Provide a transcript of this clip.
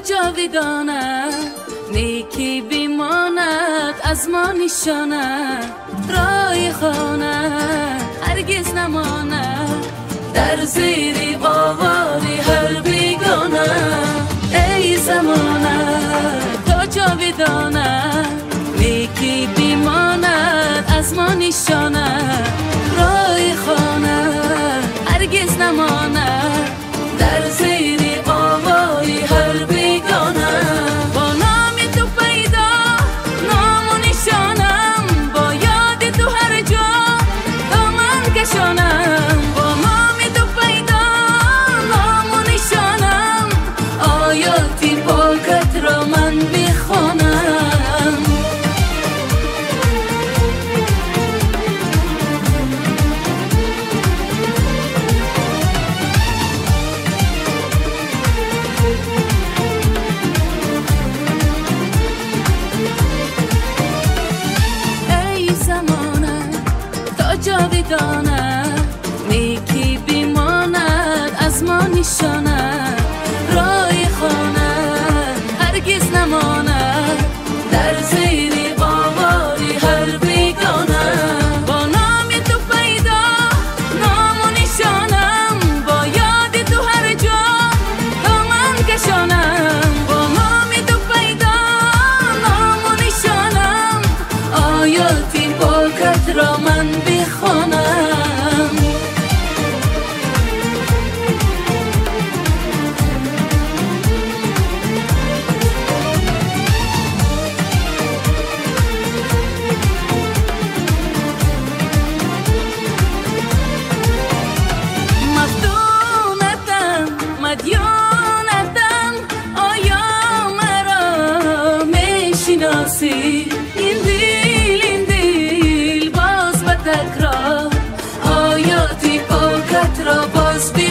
جاویدانه نیکی بیماند از ما نشانه رای خانه هرگز نمانه در زیر باوری هر بیگانه ای زمانه تا جاویدانه نیکی بیماند از ما نشانه رای خانه هرگز نمانه در زیر آوای هر بیگانه با نام تو پیدا نام و نشانم با یاد تو هر جا دامن کشانم با نام تو پیدا نام و نشانم آیاتی پاکت را من بخوانم جاویدانه نیکی بیماند از ما نشانه رای خانه هرگز نمانه در زیر باوری هر بیگانه با نام تو پیدا نام و نشانم با یاد تو هر جا دامن کشانم با نام تو پیدا نام و نشانم آیاتی پاکت را من بخوانم مفتونتم مدیونتم آیا مرا میشناسی این دل باز به تکرار آیاتی پاکت را باز